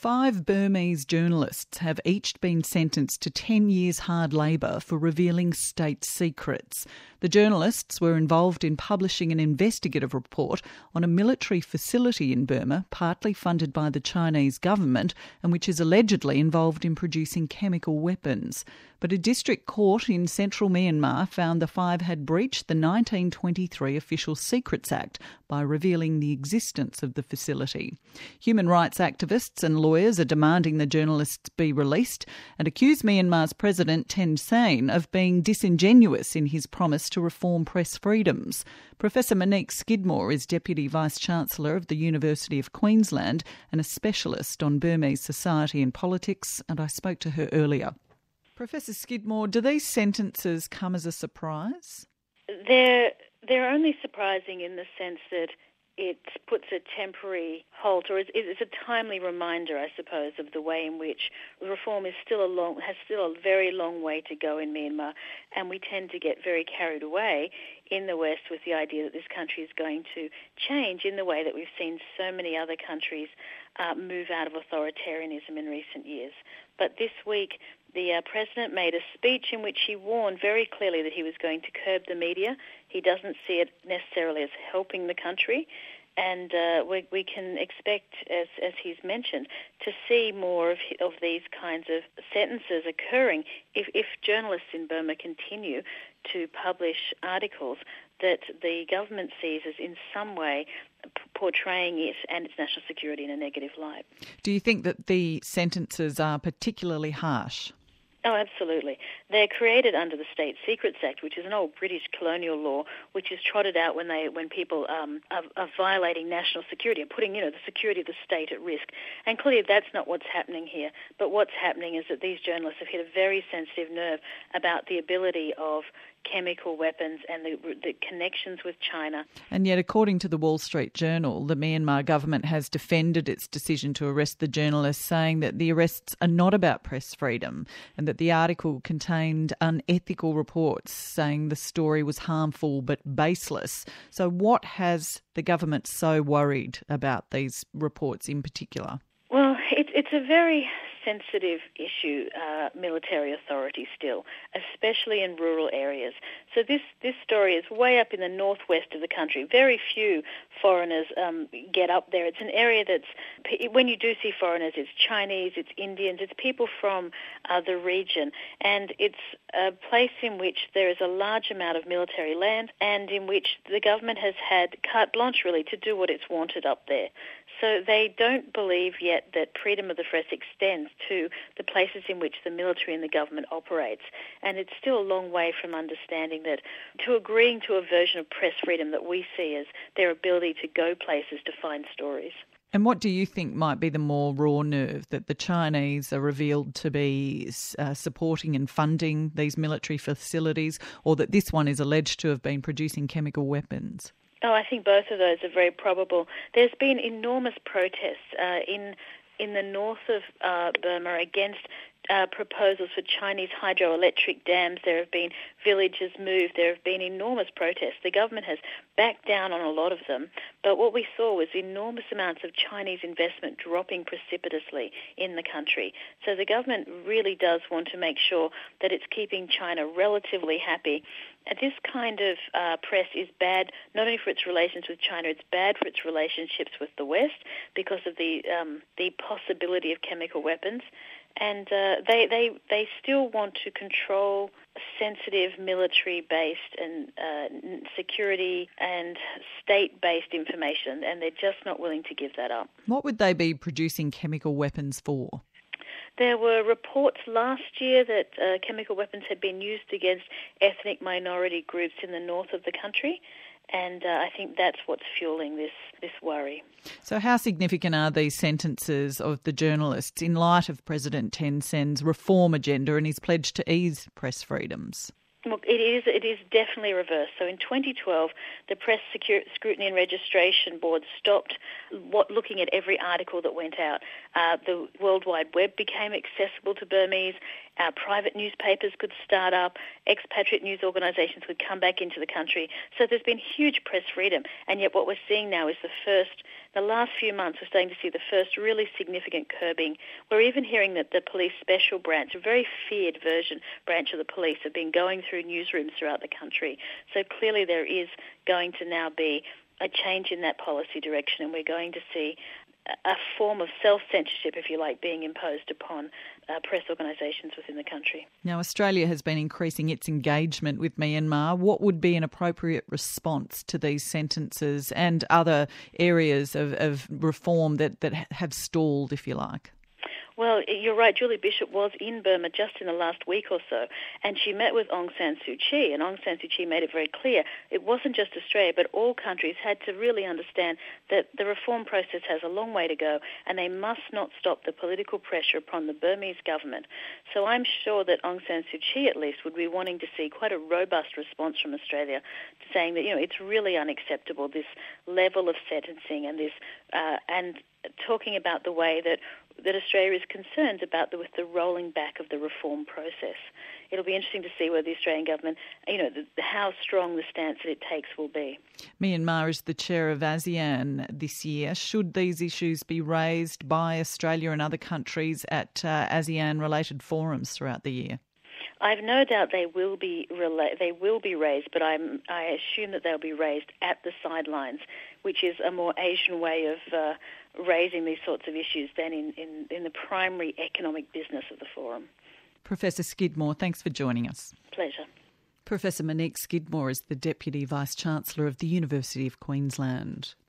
5 Burmese journalists have each been sentenced to 10 years hard labour for revealing state secrets. The journalists were involved in publishing an investigative report on a military facility in Burma, partly funded by the Chinese government and which is allegedly involved in producing chemical weapons. But a district court in central Myanmar found the 5 had breached the 1923 Official Secrets Act by revealing the existence of the facility. Human rights activists and lawyers are demanding the journalists be released and accuse Myanmar's President Thein Sein of being disingenuous in his promise to reform press freedoms. Professor Monique Skidmore is Deputy Vice-Chancellor of the University of Queensland and a specialist on Burmese society and politics, and I spoke to her earlier. Professor Skidmore, do these sentences come as a surprise? They're only surprising in the sense that it puts a temporary halt, or it's a timely reminder, I suppose, of the way in which reform has still a very long way to go in Myanmar, and we tend to get very carried away in the West with the idea that this country is going to change in the way that we've seen so many other countries move out of authoritarianism in recent years. But this week, the President made a speech in which he warned very clearly that he was going to curb the media. He doesn't see it necessarily as helping the country, and we can expect, as he's mentioned, to see more of these kinds of sentences occurring if journalists in Burma continue to publish articles that the government sees as in some way portraying it and its national security in a negative light. Do you think that the sentences are particularly harsh? Oh, absolutely. They're created under the State Secrets Act, which is an old British colonial law, which is trotted out when people are violating national security and putting, the security of the state at risk. And clearly that's not what's happening here. But what's happening is that these journalists have hit a very sensitive nerve about the ability of chemical weapons and the connections with China. And yet, according to the Wall Street Journal, the Myanmar government has defended its decision to arrest the journalists, saying that the arrests are not about press freedom and that the article contained unethical reports saying the story was harmful but baseless. So what has the government so worried about these reports in particular? Well, it's a very sensitive issue, military authority still, especially in rural areas. So this story is way up in the northwest of the country. Very few foreigners get up there. It's an area that's, when you do see foreigners, it's Chinese, it's Indians, it's people from the region. And it's a place in which there is a large amount of military land and in which the government has had carte blanche, really, to do what it's wanted up there. So they don't believe yet that freedom of the press extends to the places in which the military and the government operates. And it's still a long way from understanding that, to agreeing to a version of press freedom that we see as their ability to go places to find stories. And what do you think might be the more raw nerve, that the Chinese are revealed to be supporting and funding these military facilities, or that this one is alleged to have been producing chemical weapons? Oh, I think both of those are very probable. There's been enormous protests in the north of Burma against proposals for Chinese hydroelectric dams. There have been villages moved. There have been enormous protests. The government has backed down on a lot of them. But what we saw was enormous amounts of Chinese investment dropping precipitously in the country. So the government really does want to make sure that it's keeping China relatively happy. And this kind of press is bad not only for its relations with China, it's bad for its relationships with the West because of the possibility of chemical weapons. And they still want to control sensitive military-based and security and state-based information, and they're just not willing to give that up. What would they be producing chemical weapons for? There were reports last year that chemical weapons had been used against ethnic minority groups in the north of the country, and I think that's what's fueling this worry. So how significant are these sentences of the journalists in light of President Thein Sein's reform agenda and his pledge to ease press freedoms? Look, it is definitely reversed. So in 2012, the Press Scrutiny and Registration Board stopped looking at every article that went out. The World Wide Web became accessible to Burmese. Private newspapers could start up. Expatriate news organisations would come back into the country. So there's been huge press freedom. And yet what we're seeing now is the first the last few months we're starting to see the first really significant curbing. We're even hearing that the police special branch, a very feared branch of the police, have been going through newsrooms throughout the country. So clearly there is going to now be a change in that policy direction, and we're going to see a form of self-censorship, if you like, being imposed upon press organisations within the country. Now, Australia has been increasing its engagement with Myanmar. What would be an appropriate response to these sentences and other areas of reform that have stalled, if you like? Well, you're right. Julie Bishop was in Burma just in the last week or so, and she met with Aung San Suu Kyi, and Aung San Suu Kyi made it very clear it wasn't just Australia, but all countries had to really understand that the reform process has a long way to go, and they must not stop the political pressure upon the Burmese government. So I'm sure that Aung San Suu Kyi, at least, would be wanting to see quite a robust response from Australia, saying that, it's really unacceptable, this level of sentencing and this, and talking about the way that Australia is concerned about with the rolling back of the reform process. It'll be interesting to see whether the Australian government, how strong the stance that it takes will be. Myanmar is the chair of ASEAN this year. Should these issues be raised by Australia and other countries at ASEAN-related forums throughout the year? I've no doubt they will be raised, but I assume that they'll be raised at the sidelines, which is a more Asian way of raising these sorts of issues than in the primary economic business of the forum. Professor Skidmore, thanks for joining us. Pleasure. Professor Monique Skidmore is the Deputy Vice-Chancellor of the University of Queensland.